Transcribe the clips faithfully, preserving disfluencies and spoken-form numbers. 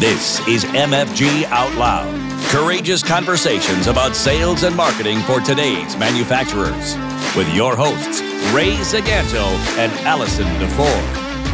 This is M F G Out Loud. Courageous conversations about sales and marketing for today's manufacturers. With your hosts, Ray Zaganto and Allison DeFore.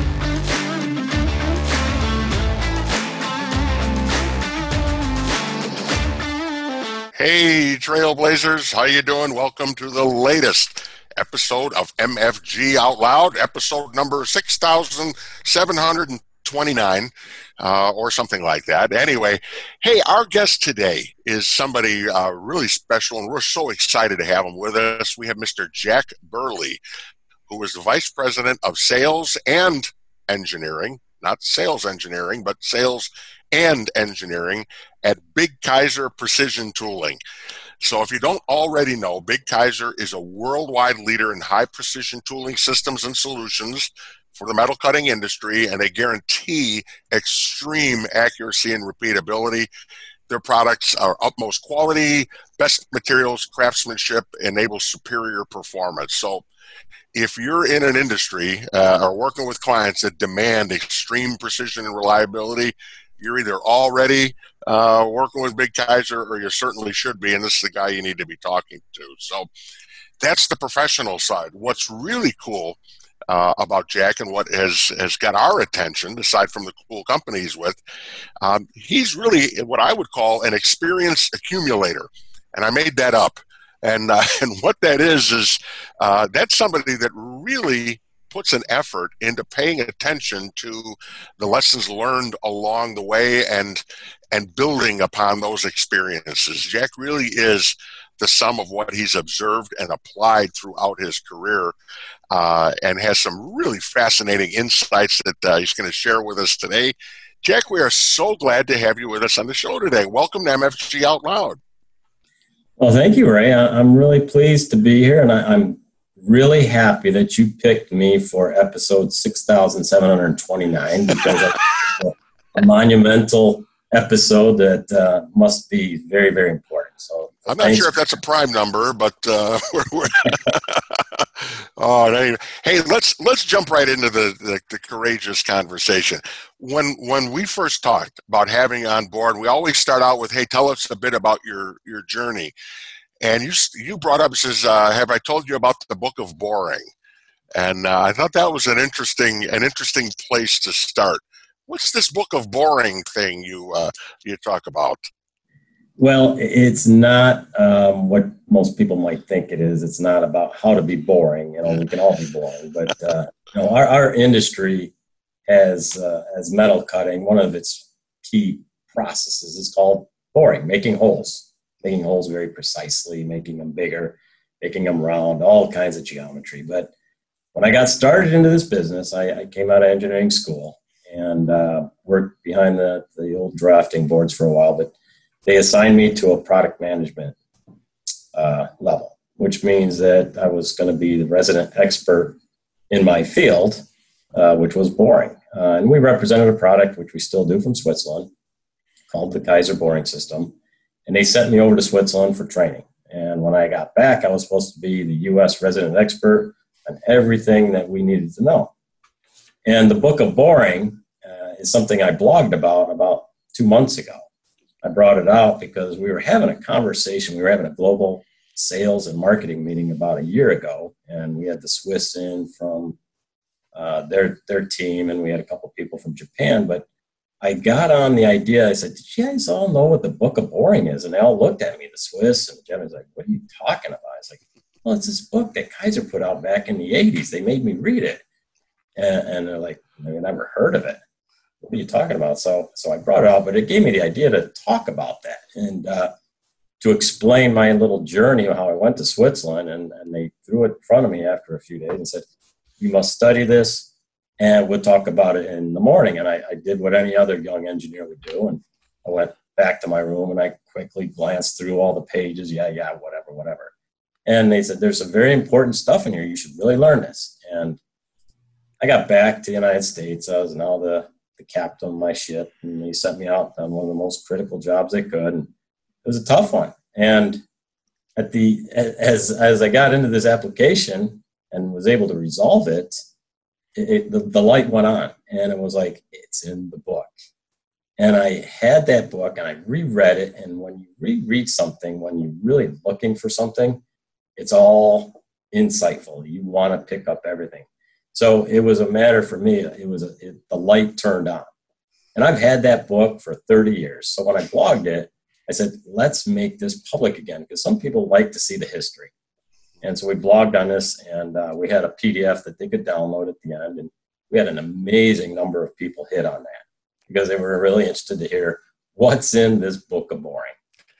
Hey, Trailblazers, how you doing? Welcome to the latest episode of M F G Out Loud, episode number six thousand seven hundred twenty-nine, uh, or something like that. Anyway, hey, our guest today is somebody uh, really special, and we're so excited to have him with us. We have Mister Jack Burley, who is the Vice President of Sales and Engineering, not sales engineering, but sales and engineering at Big Kaiser Precision Tooling. So if you don't already know, Big Kaiser is a worldwide leader in high precision tooling systems and solutions for the metal cutting industry, and they guarantee extreme accuracy and repeatability. Their products are utmost quality, best materials, craftsmanship, enable superior performance. So if you're in an industry uh, or working with clients that demand extreme precision and reliability, you're either already uh, working with Big Kaiser or you certainly should be, and this is the guy you need to be talking to. So that's the professional side. What's really cool uh, about Jack and what has, has got our attention, aside from the cool company he's with, um, he's really what I would call an experience accumulator, and I made that up. And, uh, and what that is is uh, that's somebody that really puts an effort into paying attention to the lessons learned along the way and and building upon those experiences. Jack really is the sum of what he's observed and applied throughout his career, uh, and has some really fascinating insights that uh, he's going to share with us today. Jack, we are so glad to have you with us on the show today. Welcome to M F G Out Loud. Well, thank you, Ray. I'm really pleased to be here, and I, I'm really happy that you picked me for episode six thousand seven hundred twenty-nine, because it's a monumental episode that uh, must be very, very important. So I'm not sure if that's a prime number, but uh, we're, we're oh, anyway. Hey, let's let's jump right into the, the, the courageous conversation. When when we first talked about having you on board, we always start out with, "Hey, tell us a bit about your your journey." And you you brought up, says, uh, "Have I told you about the Book of Boring?" And uh, I thought that was an interesting an interesting place to start. What's this Book of Boring thing you uh, you talk about? Well, it's not um, what most people might think it is. It's not about how to be boring. You know, we can all be boring, but uh, you know, our our industry has uh, as metal cutting, one of its key processes is called boring, making holes. Making holes very precisely, making them bigger, making them round, all kinds of geometry. But when I got started into this business, I, I came out of engineering school and uh, worked behind the, the old drafting boards for a while, but they assigned me to a product management uh, level, which means that I was going to be the resident expert in my field, uh, which was boring. Uh, and we represented a product, which we still do, from Switzerland, called the Kaiser Boring System. And they sent me over to Switzerland for training. And when I got back, I was supposed to be the U S resident expert on everything that we needed to know. And the Book of Boring uh, is something I blogged about about two months ago. I brought it out because we were having a conversation. We were having a global sales and marketing meeting about a year ago. And we had the Swiss in from uh, their, their team, and we had a couple people from Japan. But I got on the idea, I said, "Did you guys all know what the Book of Boring is?" And they all looked at me, the Swiss and the Germans, like, "What are you talking about?" I was like, "Well, it's this book that Kaiser put out back in the eighties. They made me read it." And, and they're like, "I never heard of it. What are you talking about?" So so I brought it out, but it gave me the idea to talk about that and uh, to explain my little journey of how I went to Switzerland. And, and they threw it in front of me after a few days and said, "You must study this, and we'll talk about it in the morning." And I, I did what any other young engineer would do. And I went back to my room and I quickly glanced through all the pages. Yeah, yeah, whatever, whatever. And they said, "There's some very important stuff in here. You should really learn this." And I got back to the United States. I was now the, the captain of my ship. And they sent me out on one of the most critical jobs they could. And it was a tough one. And at the as as I got into this application and was able to resolve it, It, the, the light went on, and it was like, it's in the book. And I had that book and I reread it. And when you reread something, when you're really looking for something, it's all insightful. You want to pick up everything. So it was a matter for me. It was a, it, the light turned on. And I've had that book for thirty years. So when I blogged it, I said, let's make this public again, because some people like to see the history. And so we blogged on this, and uh, we had a P D F that they could download at the end. And we had an amazing number of people hit on that because they were really interested to hear what's in this book of boring.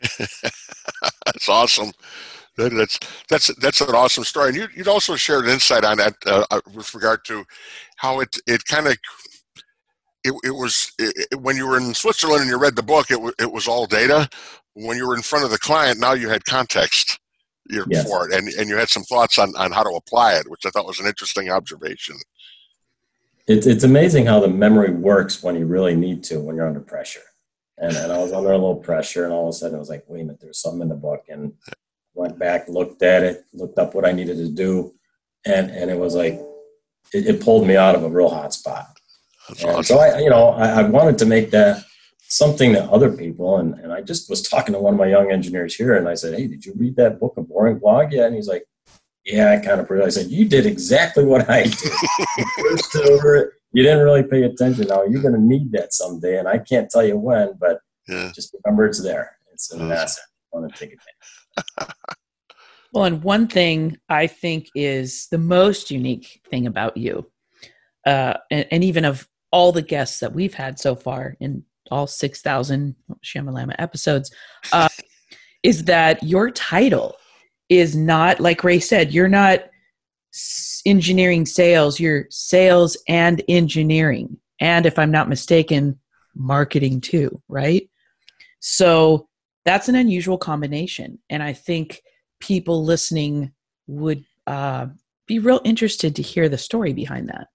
That's awesome. That's that's that's an awesome story. And you, you'd also shared an insight on that uh, with regard to how it it kind of it, it was it, when you were in Switzerland and you read the book, it it was all data. When you were in front of the client, now you had context you know, Yes. for it, and and you had some thoughts on on how to apply it, which I thought was an interesting observation. It's it's amazing how the memory works when you really need to, when you're under pressure. And, and I was under a little pressure, and all of a sudden I was like, wait a minute, there's something in the book. And went back, looked at it, looked up what I needed to do. And, and it was like, it, it pulled me out of a real hot spot. That's And awesome. so I, you know, I, I wanted to make that something that other people, and, and I just was talking to one of my young engineers here, and I said, hey, did you read that book of boring blog yet? And he's like, yeah, I kind of read it. I said, you did exactly what I did. You first over it. You didn't really pay attention. Now you're going to need that someday, and I can't tell you when, but Yeah. just remember it's there. It's an Awesome. asset. I want to take advantage. Well, and one thing I think is the most unique thing about you, uh, and, and even of all the guests that we've had so far in all six thousand Shamalama episodes, uh, is that your title is not, like Ray said, you're not s- engineering sales, you're sales and engineering. And if I'm not mistaken, marketing too, right? So that's an unusual combination. And I think people listening would uh, be real interested to hear the story behind that.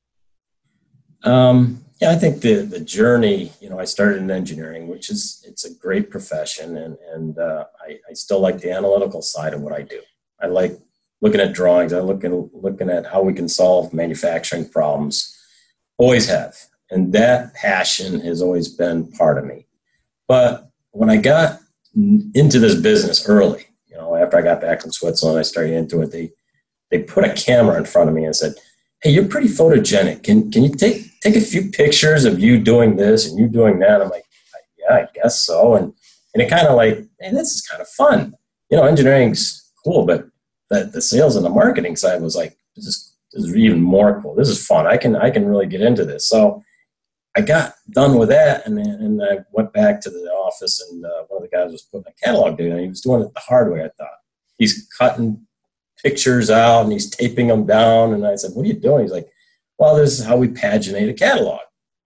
Um, yeah, I think the the journey, you know, I started in engineering, which is, it's a great profession. And, and uh, I, I still like the analytical side of what I do. I like looking at drawings. I look at, looking at how we can solve manufacturing problems. Always have. And that passion has always been part of me. But when I got into this business early, you know, after I got back from Switzerland, I started into it. They they put a camera in front of me and said, hey, you're pretty photogenic. Can can you take take a few pictures of you doing this and you doing that? I'm like, yeah, I guess so. And and it kind of like, hey, this is kind of fun. You know, engineering's cool, but the, the sales and the marketing side was like, this is, this is even more cool. This is fun. I can I can really get into this. So I got done with that, and then and I went back to the office, and uh, one of the guys was putting a catalog together, and he was doing it the hard way, I thought. He's cutting pictures out, and he's taping them down, and I said, what are you doing? He's like, well, this is how we paginate a catalog.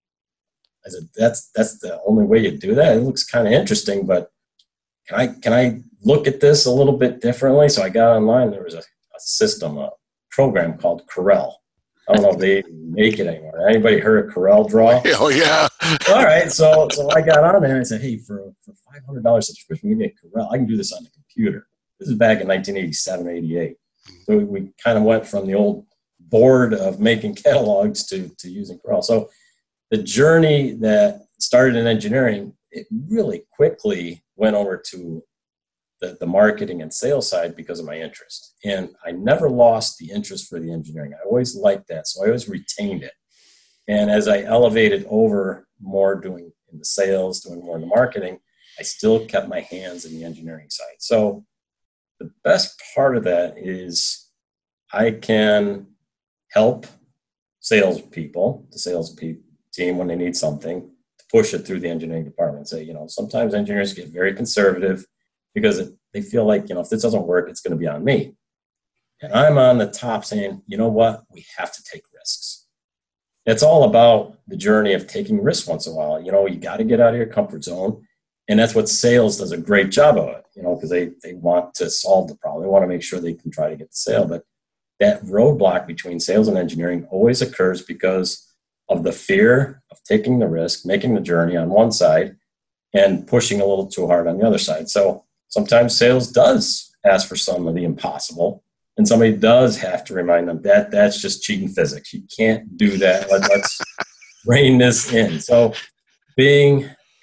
I said, that's that's the only way you do that? It looks kind of interesting, but can I can I look at this a little bit differently? So I got online. There was a, a system, a program called Corel. I don't know if they make it anymore. Anybody heard of Corel Draw? Oh, yeah. All right, so so I got on there and I said, hey, for for five hundred dollars subscription, we get Corel. I can do this on the computer. This is back in nineteen eighty-seven, eighty-eight. So we, we kind of went from the old board of making catalogs to, to using Corel. So the journey that started in engineering, it really quickly went over to the, the marketing and sales side because of my interest. And I never lost the interest for the engineering. I always liked that, so I always retained it. And as I elevated over more doing in the sales, doing more in the marketing, I still kept my hands in the engineering side. So the best part of that is I can help salespeople, the sales pe- team, when they need something, to push it through the engineering department. Say, you know, sometimes engineers get very conservative because it, they feel like, you know, if this doesn't work, it's going to be on me. And I'm on the top saying, you know what, we have to take risks. It's all about the journey of taking risks once in a while. You know, you got to get out of your comfort zone. And that's what sales does a great job of it, you know, because they, they want to solve the problem. They want to make sure they can try to get the sale. But that roadblock between sales and engineering always occurs because of the fear of taking the risk, making the journey on one side, and pushing a little too hard on the other side. So sometimes sales does ask for some of the impossible, and somebody does have to remind them that that's just cheating physics. You can't do that. Let, let's rein this in. So being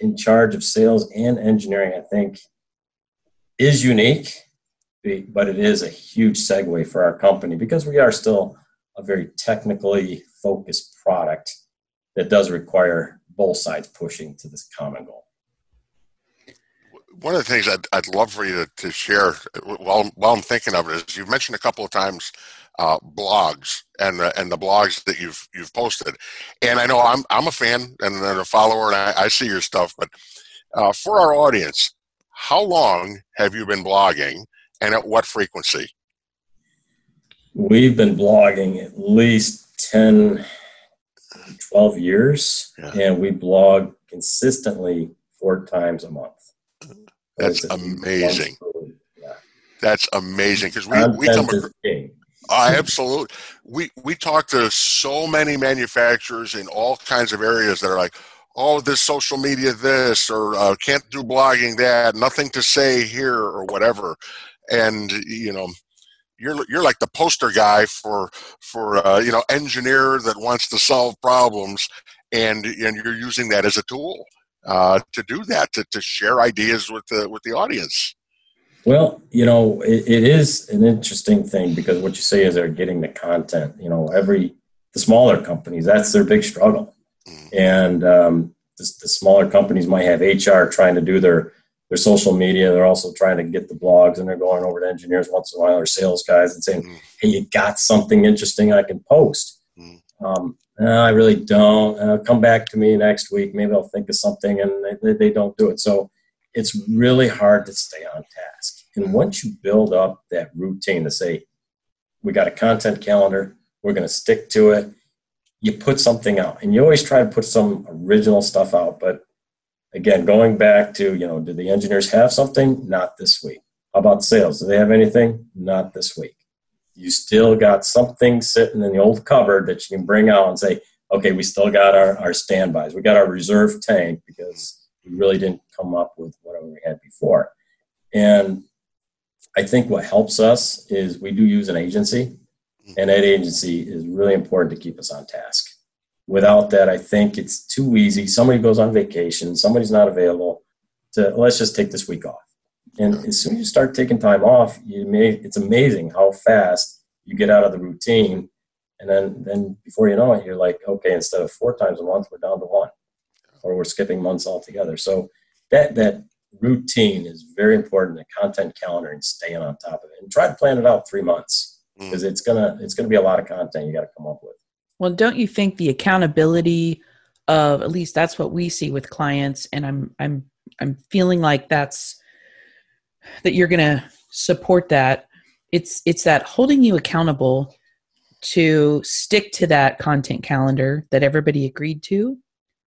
in charge of sales and engineering, I think, is unique, but it is a huge segue for our company because we are still a very technically focused product that does require both sides pushing to this common goal. One of the things I'd, I'd love for you to, to share while, while I'm thinking of it is you've mentioned a couple of times uh, blogs and the, and the blogs that you've you've posted, and I know I'm I'm a fan and a follower, and I, I see your stuff. But uh, for our audience, how long have you been blogging, and at what frequency? We've been blogging at least ten, twelve years, yeah. And we blog consistently four times a month. That's amazing. Yeah. That's amazing because we, we come across, uh, absolutely. We we talk to so many manufacturers in all kinds of areas that are like, oh, this social media this, or uh, can't do blogging that, nothing to say here, or whatever. And you know, you're you're like the poster guy for for uh, you know, engineer that wants to solve problems, and and you're using that as a tool. Uh, to do that, to, to share ideas with the with the audience. Well, you know, it, it is an interesting thing because what you say is they're getting the content. You know, every the smaller companies, that's their big struggle, mm. and um, the, the smaller companies might have H R trying to do their their social media. They're also trying to get the blogs, and they're going over to engineers once in a while or sales guys and saying, mm. "Hey, you got something interesting I can post." Mm. Um, No, I really don't. Uh, come back to me next week. Maybe I'll think of something, and they, they don't do it. So it's really hard to stay on task. And once you build up that routine to say, we got a content calendar, we're going to stick to it, you put something out. And you always try to put some original stuff out. But again, going back to, you know, do the engineers have something? Not this week. How about sales? Do they have anything? Not this week. You still got something sitting in the old cupboard that you can bring out and say, okay, we still got our, our standbys. We got our reserve tank because we really didn't come up with whatever we had before. And I think what helps us is we do use an agency, and that agency is really important to keep us on task. Without that, I think it's too easy. Somebody goes on vacation, somebody's not available to, let's just take this week off. And as soon as you start taking time off, you may, it's amazing how fast you get out of the routine. And then, then before you know it, you're like, okay, instead of four times a month, we're down to one, or we're skipping months altogether. So that, that routine is very important, the content calendar, and staying on top of it, and try to plan it out three months because mm. it's gonna, it's gonna be a lot of content you got to come up with. Well, don't you think the accountability of, at least that's what we see with clients, and I'm, I'm, I'm feeling like that's, that you're going to support that. It's, it's that holding you accountable to stick to that content calendar that everybody agreed to.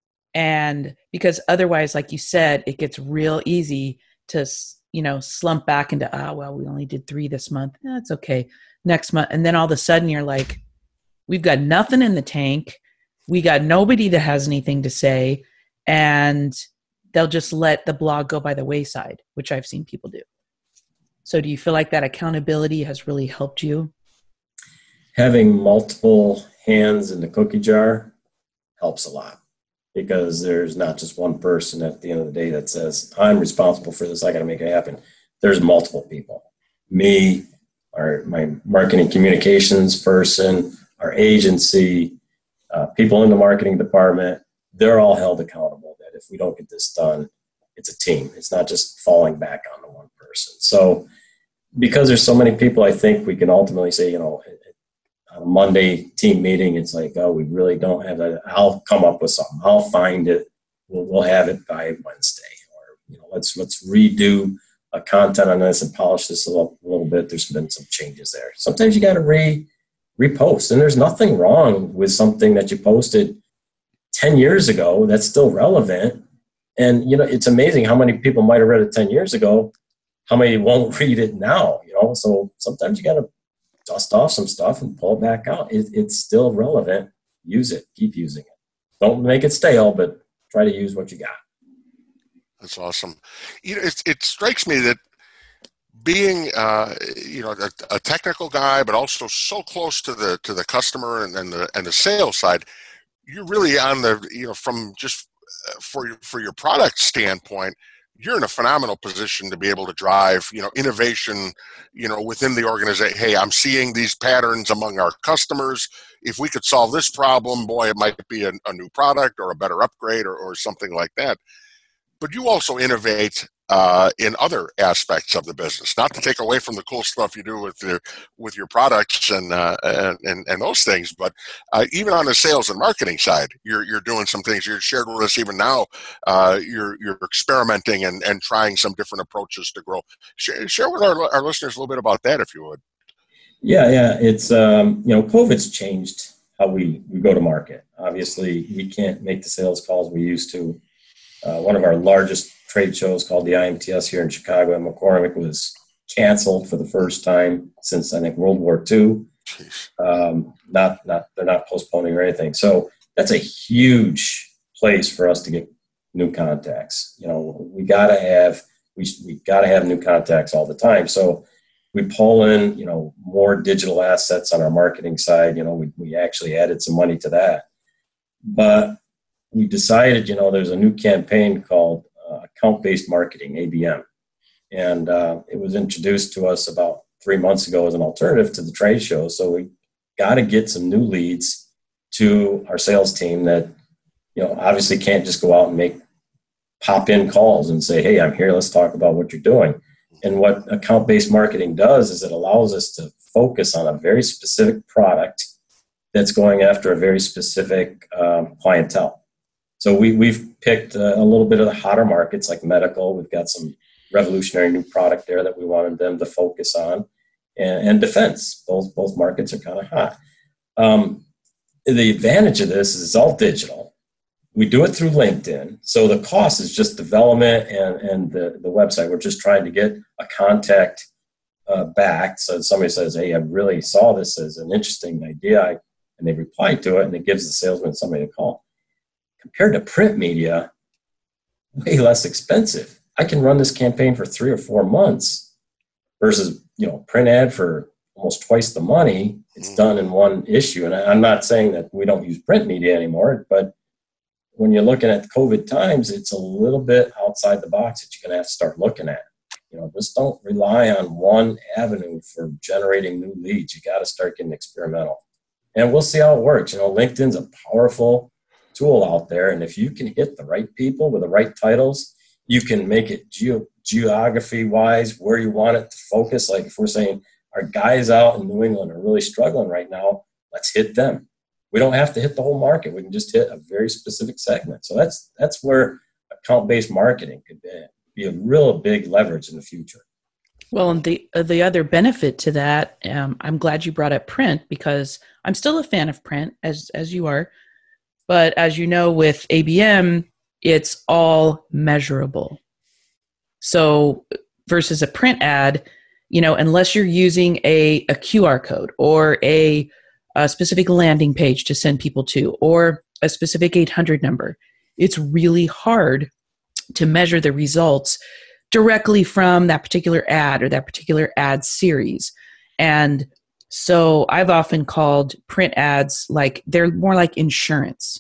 And because otherwise, like you said, it gets real easy to, you know, slump back into, ah, oh, well, we only did three this month. That's okay. Next month. And then all of a sudden you're like, we've got nothing in the tank. We got nobody that has anything to say. And they'll just let the blog go by the wayside, which I've seen people do. So do you feel like that accountability has really helped you? Having multiple hands in the cookie jar helps a lot, because there's not just one person at the end of the day that says, I'm responsible for this, I got to make it happen. There's multiple people. Me, our, my marketing communications person, our agency, uh, people in the marketing department, they're all held accountable that if we don't get this done, it's a team. It's not just falling back on the one person. So because there's so many people, I think we can ultimately say, you know, on a Monday team meeting, it's like, oh, we really don't have that. I'll come up with something. I'll find it. We'll, we'll have it by Wednesday. Or, you know, let's let's redo a content on this and polish this a little, a little bit. There's been some changes there. Sometimes you got to re repost, and there's nothing wrong with something that you posted ten years ago that's still relevant. And, you know, it's amazing how many people might have read it ten years ago, how many won't read it now, you know? So sometimes you got to dust off some stuff and pull it back out. It, it's still relevant. Use it. Keep using it. Don't make it stale, but try to use what you got. That's awesome. You know, it, it strikes me that being, uh, you know, a, a technical guy, but also so close to the to the customer and, and the and the sales side, you're really on the, you know, from just for your, for your product standpoint, you're in a phenomenal position to be able to drive, you know, innovation, you know, within the organization. Hey, I'm seeing these patterns among our customers. If we could solve this problem, boy, it might be a, a new product or a better upgrade or, or something like that. But you also innovate uh, in other aspects of the business, not to take away from the cool stuff you do with your with your products and uh, and and those things, but uh, even on the sales and marketing side, you're you're doing some things. You shared with us even now. Uh, you're you're experimenting and, and trying some different approaches to grow. Share, share with our our listeners a little bit about that, if you would. Yeah, yeah, it's um, you know, COVID's changed how we we go to market. Obviously, we can't make the sales calls we used to. Uh, one of our largest trade shows, called the I M T S here in Chicago and McCormick, was canceled for the first time since, I think, World War Two. Um, not, not, they're not postponing or anything. So that's a huge place for us to get new contacts. You know, we gotta have we we gotta have new contacts all the time. So we pull in, you know, more digital assets on our marketing side. You know, we we actually added some money to that, but we decided, you know, there's a new campaign called uh, account-based marketing, A B M. And uh, it was introduced to us about three months ago as an alternative to the trade show. So we got to get some new leads to our sales team that, you know, obviously can't just go out and make pop-in calls and say, hey, I'm here, let's talk about what you're doing. And what account-based marketing does is it allows us to focus on a very specific product that's going after a very specific um, clientele. So we, we've picked a, a little bit of the hotter markets like medical. We've got some revolutionary new product there that we wanted them to focus on, and, and defense. Both, both markets are kind of hot. Um, the advantage of this is it's all digital. We do it through LinkedIn. So the cost is just development and, and the, the website. We're just trying to get a contact uh, back. So somebody says, hey, I really saw this as an interesting idea. I, and they reply to it, and it gives the salesman somebody to call. Compared to print media, way less expensive. I can run this campaign for three or four months versus, you know, print ad for almost twice the money. It's done in one issue. And I'm not saying that we don't use print media anymore, but when you're looking at COVID times, it's a little bit outside the box that you're going to have to start looking at. You know, just don't rely on one avenue for generating new leads. You got to start getting experimental. And we'll see how it works. You know, LinkedIn's a powerful tool out there, and if you can hit the right people with the right titles, you can make it geo- geography wise where you want it to focus. Like if we're saying our guys out in New England are really struggling right now, let's hit them. We don't have to hit the whole market. We can just hit a very specific segment. So that's that's where account-based marketing could be, be a real big leverage in the future. Well, and the uh, the other benefit to that, um, I'm glad you brought up print, because I'm still a fan of print, as as you are. But as you know, with A B M, it's all measurable. So versus a print ad, you know, unless you're using a, a Q R code or a, a specific landing page to send people to, or a specific eight hundred number, it's really hard to measure the results directly from that particular ad or that particular ad series. And so I've often called print ads like they're more like insurance.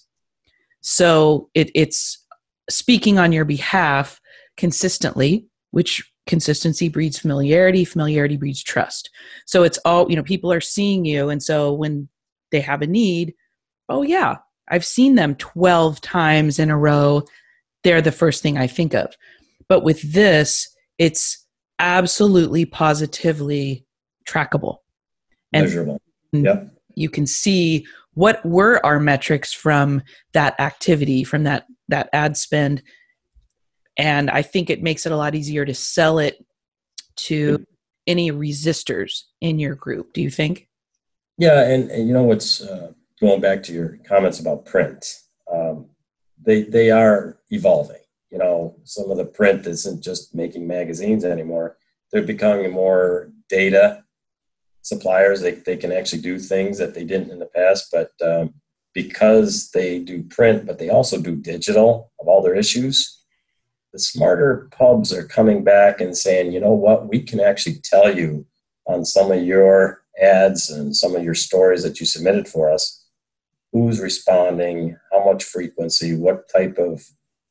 So it, it's speaking on your behalf consistently, which consistency breeds familiarity, familiarity breeds trust. So it's all, you know, people are seeing you. And so when they have a need, oh yeah, I've seen them twelve times in a row. They're the first thing I think of. But with this, it's absolutely positively trackable. And measurable. Yep. You can see what were our metrics from that activity, from that, that ad spend. And I think it makes it a lot easier to sell it to any resistors in your group. Do you think? Yeah. And, and you know, what's uh, going back to your comments about print, um, they, they are evolving. You know, some of the print isn't just making magazines anymore. They're becoming more data suppliers. They they can actually do things that they didn't in the past, but um, because they do print, but they also do digital of all their issues, the smarter pubs are coming back and saying, you know what, we can actually tell you on some of your ads and some of your stories that you submitted for us, who's responding, how much frequency, what type of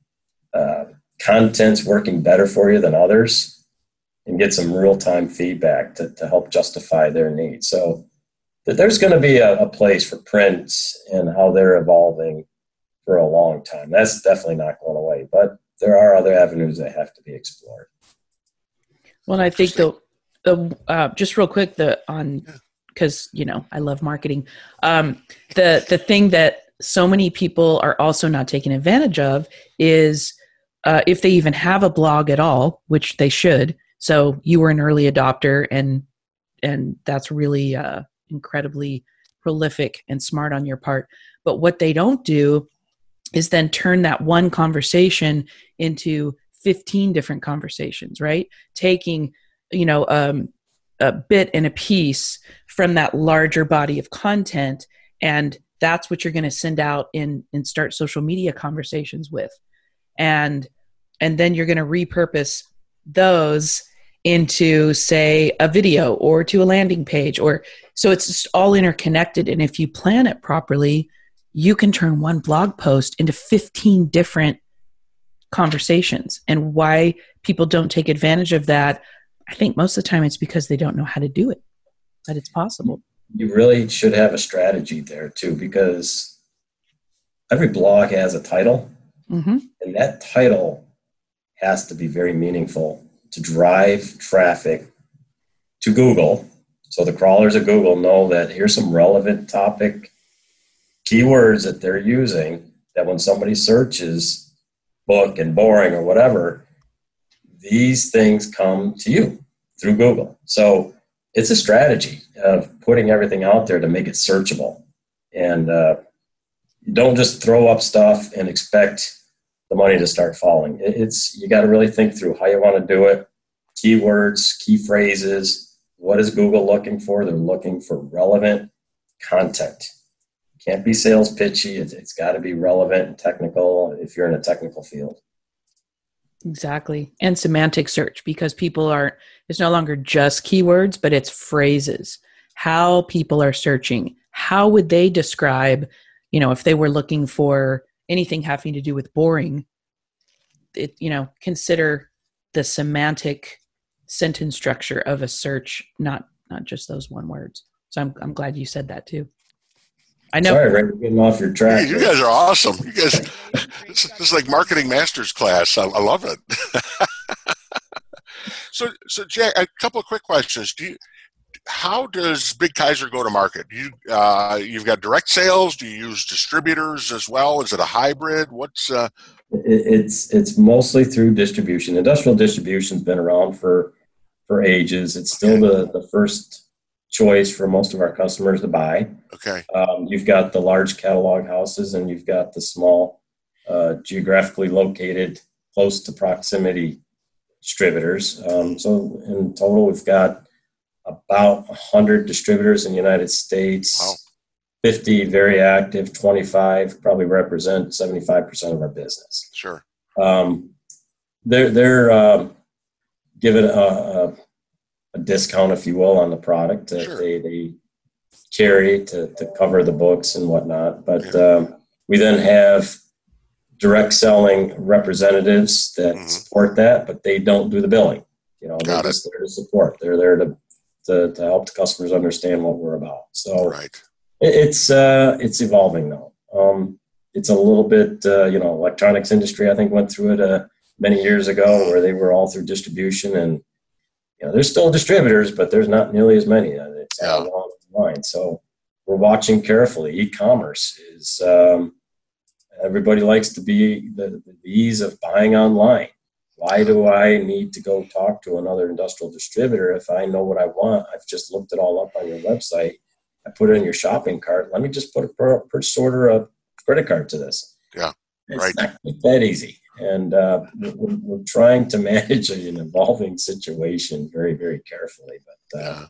uh, content's working better for you than others, and get some real-time feedback to, to help justify their needs. So th- there's going to be a, a place for print and how they're evolving for a long time. That's definitely not going away, but there are other avenues that have to be explored. Well, I think the, the uh, just real quick, the on, because, you know, I love marketing. Um, the, the thing that so many people are also not taking advantage of is uh, if they even have a blog at all, which they should. So you were an early adopter, and, and that's really uh, incredibly prolific and smart on your part. But what they don't do is then turn that one conversation into fifteen different conversations, right? Taking, you know, um, a bit and a piece from that larger body of content, and that's what you're going to send out in and start social media conversations with. And, and then you're going to repurpose those into, say, a video or to a landing page, or so it's just all interconnected. And if you plan it properly, you can turn one blog post into fifteen different conversations. And why people don't take advantage of that, I think most of the time it's because they don't know how to do it, but it's possible. You really should have a strategy there too, because every blog has a title, mm-hmm. and that title has to be very meaningful to drive traffic to Google. So the crawlers of Google know that here's some relevant topic keywords that they're using, that when somebody searches book and boring or whatever, these things come to you through Google. So it's a strategy of putting everything out there to make it searchable. And uh, you don't just throw up stuff and expect the money to start falling. It's, you got to really think through how you want to do it. Keywords, key phrases. What is Google looking for? They're looking for relevant content. Can't be sales pitchy. It's, it's got to be relevant and technical if you're in a technical field. Exactly. And semantic search, because people are, it's no longer just keywords, but it's phrases. How people are searching. How would they describe, you know, if they were looking for anything having to do with boring, it, you know, consider the semantic sentence structure of a search, not, not just those one words. So I'm, I'm glad you said that too. I know. Sorry, Ray, we're getting off your track. Hey, you guys are awesome. You guys, this, this is like marketing masters class. I, I love it. so, so Jack, a couple of quick questions. Do you, how does Big Kaiser go to market? Do you, uh, you've got direct sales. Do you use distributors as well? Is it a hybrid? What's uh... it's it's mostly through distribution. Industrial distribution's been around for for ages. It's still the the first choice for most of our customers to buy. Okay. Um, you've got the large catalog houses, and you've got the small, uh, geographically located, close to proximity distributors. Um, so in total, we've got about one hundred distributors in the United States. Wow. fifty very active, twenty-five probably represent seventy-five percent of our business. Sure. Um, they're they're um, given a, a a discount, if you will, on the product that sure. they, they carry to, to cover the books and whatnot. But yeah. um, we then have direct selling representatives that mm-hmm. support that, but they don't do the billing. You know, they're Got just it. there to support. They're there to, to to help the customers understand what we're about. So right. it, it's uh, it's evolving now. Um, it's a little bit, uh, you know, electronics industry, I think, went through it uh, many years ago where they were all through distribution, and you know, there's still distributors, but there's not nearly as many. It's yeah. along the line. So we're watching carefully. E-commerce is, um, everybody likes to be the, the ease of buying online. Why do I need to go talk to another industrial distributor if I know what I want? I've just looked it all up on your website. I put it in your shopping cart. Let me just put a purchase order, a credit card to this. Yeah, it's right. not that easy. And uh, we're, we're trying to manage an evolving situation very, very carefully. But uh, yeah.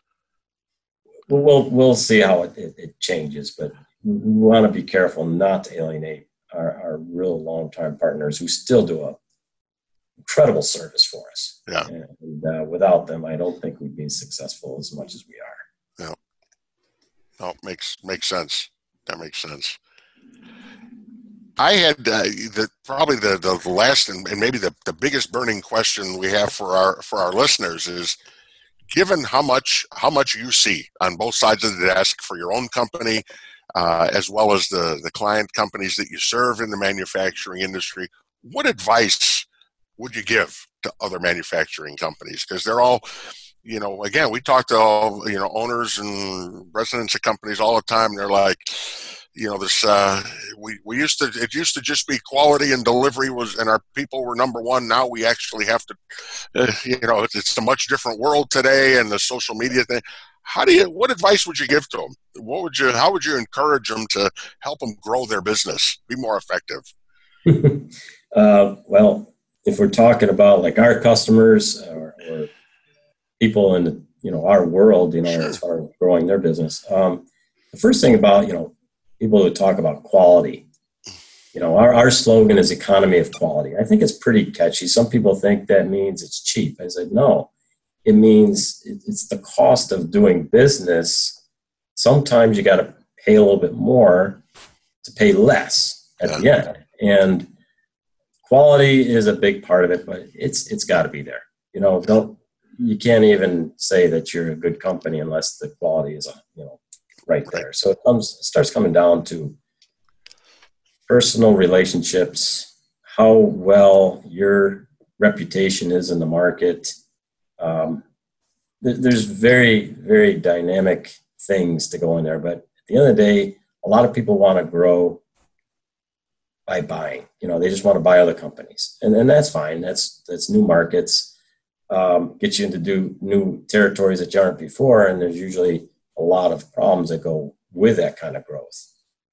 we'll we'll see how it, it, it changes. But we want to be careful not to alienate our, our real long-term partners who still do a incredible service for us. Yeah. And uh, without them, I don't think we'd be successful as much as we are. Yeah. No, makes makes sense. That makes sense. I had uh, the, probably the, the last and, and maybe the, the biggest burning question we have for our for our listeners is, given how much how much you see on both sides of the desk for your own company, uh, as well as the, the client companies that you serve in the manufacturing industry, what advice would you give to other manufacturing companies? Because they're all, you know, again, we talk to all, you know, owners and presidents of companies all the time. And they're like, you know, this, uh, we, we used to, it used to just be quality and delivery was, and our people were number one. Now we actually have to, uh, you know, it's, it's a much different world today, and the social media thing. How do you, what advice would you give to them? What would you, how would you encourage them to help them grow their business, be more effective? uh, well, if we're talking about like our customers or, or people in, you know, our world, you know, sure. as far as growing their business, um, the first thing about, you know, people who talk about quality, you know, our, our slogan is economy of quality. I think it's pretty catchy. Some people think that means it's cheap. I said, no, it means it's the cost of doing business. Sometimes you got to pay a little bit more to pay less at yeah. the end. And quality is a big part of it, but it's it's got to be there. You know, don't you can't even say that you're a good company unless the quality is, you know, right there. So it comes, it starts coming down to personal relationships, how well your reputation is in the market. Um, th- there's very, very dynamic things to go in there. But at the end of the day, a lot of people want to grow by buying. You know, they just want to buy other companies. And, and that's fine. That's, that's new markets, um, get you into do new territories that you aren't before. And there's usually a lot of problems that go with that kind of growth.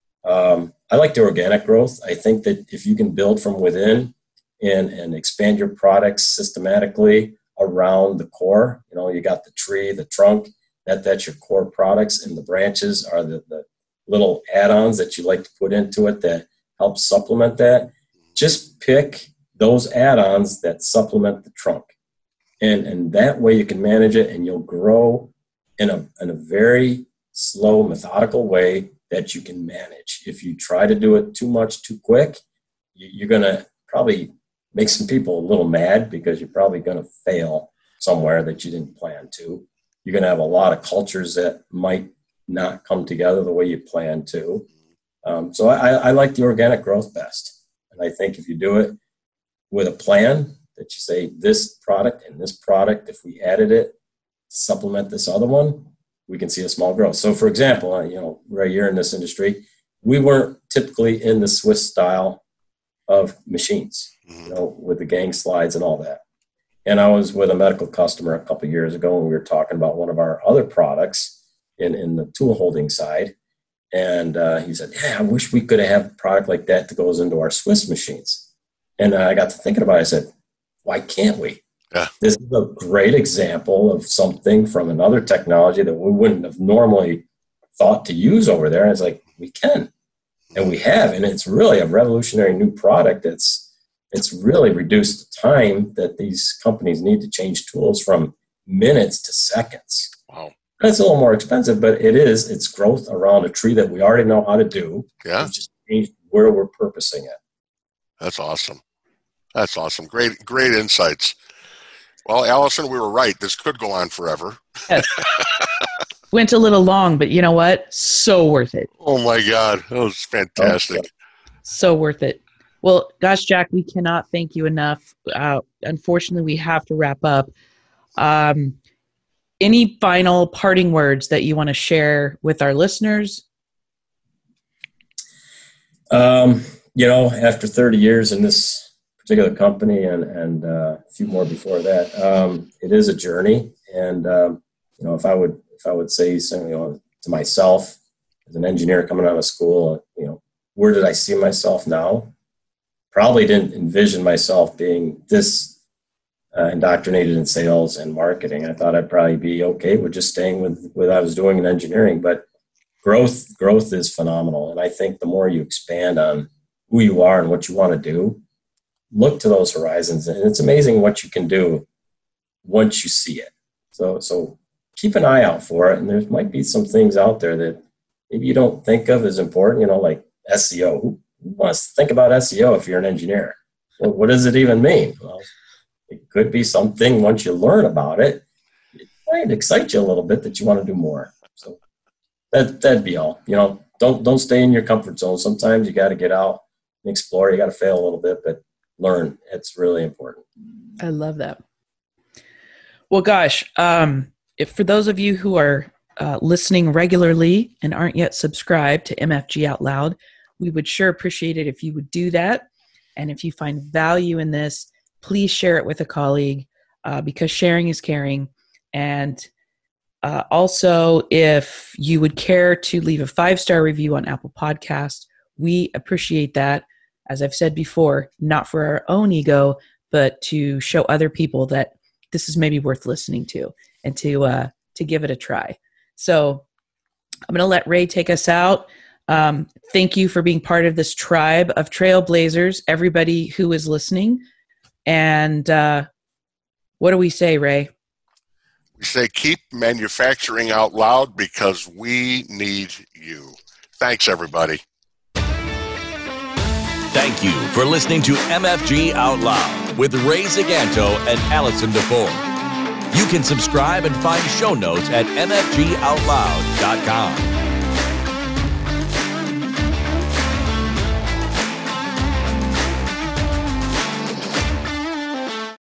Um, I like the organic growth. I think that if you can build from within and, and expand your products systematically around the core, you know, you got the tree, the trunk, that that's your core products, and the branches are the, the little add-ons that you like to put into it that help supplement that. Just pick those add-ons that supplement the trunk. And, and that way you can manage it, and you'll grow in a in a very slow, methodical way that you can manage. If you try to do it too much, too quick, you, you're going to probably make some people a little mad, because you're probably going to fail somewhere that you didn't plan to. You're going to have a lot of cultures that might not come together the way you plan to. Um, so I, I like the organic growth best. And I think if you do it with a plan that you say, this product and this product, if we added it, supplement this other one, we can see a small growth. So for example, you know, right here in this industry, we weren't typically in the Swiss style of machines, you know, with the gang slides and all that. And I was with a medical customer a couple of years ago, and we were talking about one of our other products in, in the tool holding side. And uh, he said, yeah, I wish we could have a product like that that goes into our Swiss machines. And I got to thinking about it. I said, why can't we? Yeah. This is a great example of something from another technology that we wouldn't have normally thought to use over there. And it's like, we can, and we have, and it's really a revolutionary new product. That's, it's really reduced the time that these companies need to change tools from minutes to seconds. Wow. That's a little more expensive, but it is, it's growth around a tree that we already know how to do. Yeah. It's just changed where we're purposing it. That's awesome. That's awesome. Great, great insights. Well, Allison, we were right. This could go on forever. Yes. Went a little long, but you know what? So worth it. Oh, my God. That was fantastic. Okay. So worth it. Well, gosh, Jack, we cannot thank you enough. Uh, unfortunately, we have to wrap up. Um, any final parting words that you want to share with our listeners? Um, you know, after thirty years in this particular company, and, and uh, a few more before that, um, it is a journey. And, um, you know, if I would, if I would say something, you know, to myself as an engineer coming out of school, you know, where did I see myself now? Probably didn't envision myself being this uh, indoctrinated in sales and marketing. I thought I'd probably be okay with just staying with what I was doing in engineering, but growth, growth is phenomenal. And I think the more you expand on who you are and what you want to do, look to those horizons, and it's amazing what you can do once you see it. So, so keep an eye out for it. And there might be some things out there that maybe you don't think of as important, you know, like S E O. Who, you must think about S E O if you're an engineer. Well, what does it even mean? Well, it could be something once you learn about it, it might excite you a little bit that you want to do more. So that, that'd be all. You know, don't, don't stay in your comfort zone. Sometimes you got to get out and explore. You got to fail a little bit, but learn. It's really important. I love that. Well, gosh, um, if for those of you who are uh, listening regularly and aren't yet subscribed to M F G Out Loud, we would sure appreciate it if you would do that. And if you find value in this, please share it with a colleague uh, because sharing is caring. And uh, also, if you would care to leave a five-star review on Apple Podcasts, we appreciate that. As I've said before, not for our own ego, but to show other people that this is maybe worth listening to and to uh, to give it a try. So I'm going to let Ray take us out. Um, thank you for being part of this tribe of trailblazers, everybody who is listening. And uh, what do we say, Ray? We say keep manufacturing out loud because we need you. Thanks, everybody. Thank you for listening to M F G Out Loud with Ray Zaganto and Allison DeFore. You can subscribe and find show notes at m f g out loud dot com.